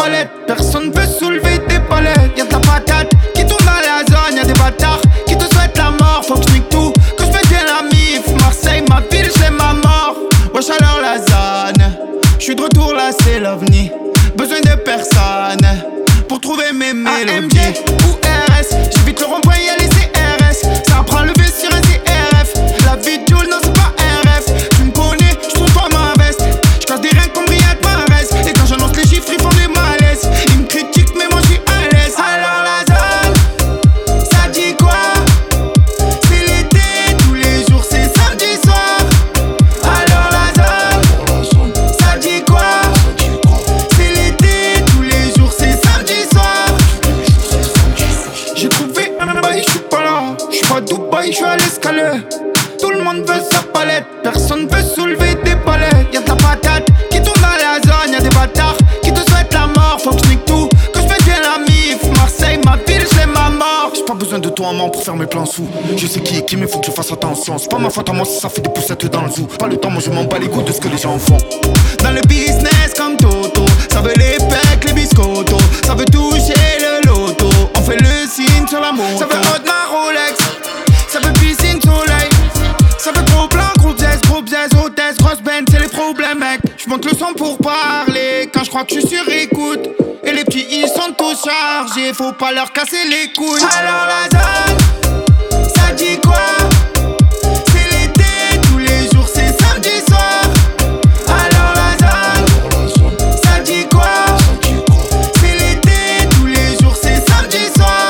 palette. Personne veut soulever des palettes. Y'a de la patate qui tourne dans la zone. Y'a des bâtards qui te souhaitent la mort. Faut que je nique tout, que je me tienne la mif. Marseille, ma ville, j'ai ma mort. Wesh alors la zone. J'suis de retour là, c'est l'ovni. Besoin de personne pour trouver mes mélodies. AMG ou RS, j'évite le rond-point, y'a les CRS. Ça apprend à lever sur un CRF. La vie de Jules, non c'est pas un rêve. Tu me connais, j'trouve pas ma veste. J'casse des reins comme Riyad Mahrez. Et quand j'annonce les chiffres, ils font des malaises. Ils me critiquent mais moi j'suis à l'aise. Alors la zone, ça dit quoi? C'est l'été, tous les jours c'est samedi soir. Alors la zone, ça dit quoi? C'est l'été, tous les jours c'est samedi soir. J'ai trouvé un bail, j'suis pas là. J'suis pas à Dubaï, j'suis à l'escalier. Tout le monde veut sa palette, personne veut soulever des palettes. Y'a de la patate qui tourne dans la zone. Y'a des bâtards qui te souhaitent la mort. Faut que je nique tout, que je me tienne la mif. Marseille, ma ville, j'ai ma mort. J'ai pas besoin de toi en main pour faire mes plans sous. Je sais qui est qui mais faut que je fasse attention. C'est pas ma faute à moi si ça fait des poussettes dans le zoo. Pas le temps, moi je m'en bats les couilles de ce que les gens font. Dans le business comme Toto, ça veut les pecs, les biscottos. Ça veut toucher le loto. On fait le signe sur la moto. Ça veut hot ma Rolex. Ça veut piscine soleil. Ça veut gros plan, gros bzz, hôtesse, grosse benne, c'est les problèmes mec. J'monte le son pour parler quand j'crois que j'suis sur écoute. Et les petits ils sont tous chargés, faut pas leur casser les couilles. Alors la zone, ça dit quoi? C'est l'été, tous les jours c'est samedi soir. Alors la zone, ça dit quoi? C'est l'été, tous les jours c'est samedi soir.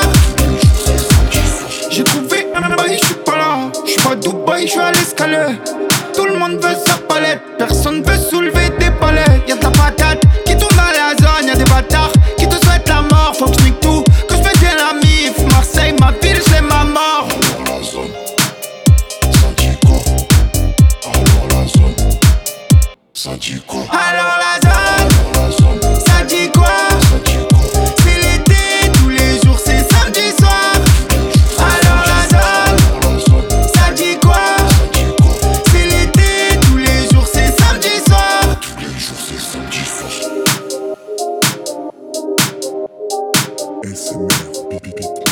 J'ai trouvé un bail, j'suis pas là. J'suis pas à Dubaï, j'suis à l'escalier. Tout le monde veut sa palette, personne veut soulever des palettes. Y'a de la patate qui tourne dans la zone. Y'a des bâtards qui te souhaitent la mort. Faut que je nique tout, que je me tienne la mif. Marseille, ma ville, j'ai ma mort. Alors la zone, ça dit quoi? Alors la zone, ça dit quoi? Alors la zone, ça dit quoi? C'est l'été, tous les jours c'est samedi soir. Alors la zone, ça dit quoi? C'est l'été, tous les jours c'est samedi soir. Tous les jours c'est samedi soir. SMR, bip bip bip.